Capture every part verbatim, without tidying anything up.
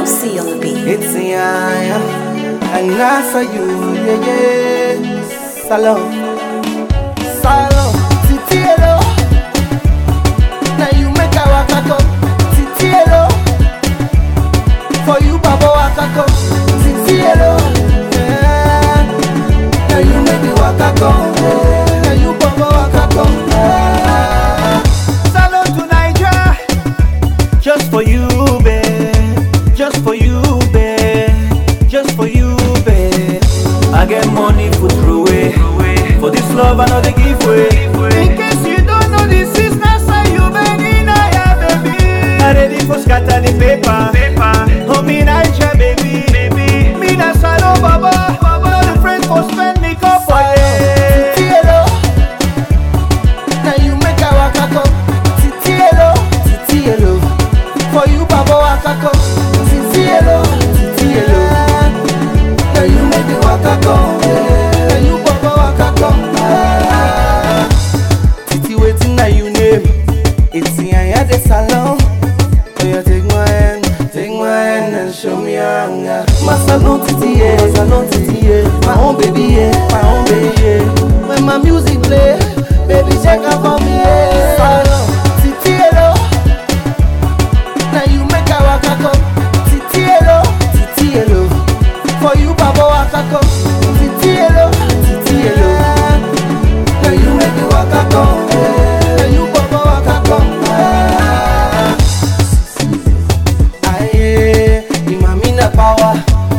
C on the beat. It's yeah, yeah. And now for you, yeah, yeah. Salon, salon, titi hello. Now you make a wakako, titi hello. For you, baba wakako, titi hello. Yeah. Now you make the wakako, yeah. Now you baba wakako. Yeah. Salon to Nigeria, just for you, babe. Just for you, babe. Just for you, babe. I get money for throw away. For this love I know they give way. In case you don't know, this is not how you beg in a baby. I ready for scatter the paper. Oh me Niger, baby. Me na salo baba. All the friends for spend me cup for you. Titi hello. Now you make a wakako. Titi hello. Titi hello. For you baba wakako. Titi hello. Titi hello. Now you make the wakako. Now you baba wakako. Titi waiting now you name. It's in ya the salon. Oh you take my hand, take my hand and show me your anger. My salon titi yeah, salon titi yeah. My own baby yeah, my own baby yeah. When my music play, baby check out for me yeah. Salon titi hello. Now you make a wakako. Titi hello, titi hello. For you baba wakako. Titi hello, titi hello. Now you make the wakako. Now you baba wakako. Aye, imami na power.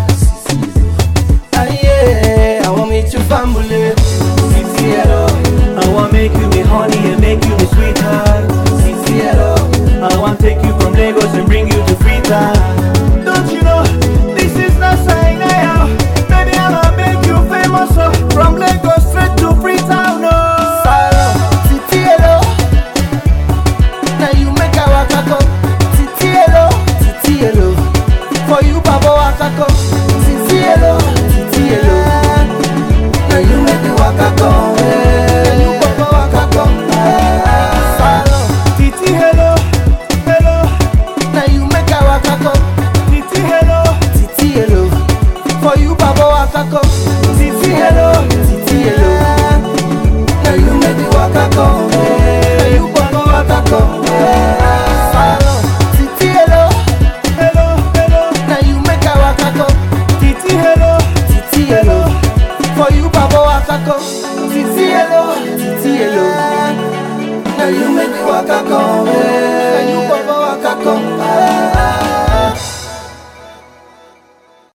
Aye, I want me to family. Titi hello. I want make you me honey and make you me sweetheart. Titi hello. I want take you from Lagos and bring you to Freetown. Don't you know this is not Sinai? Baby, I'ma make you famous oh. From Lagos straight to Freetown. Oh. Salon, titi hello. Now you make a wakako. Titi hello, titi hello. For you baba wakako.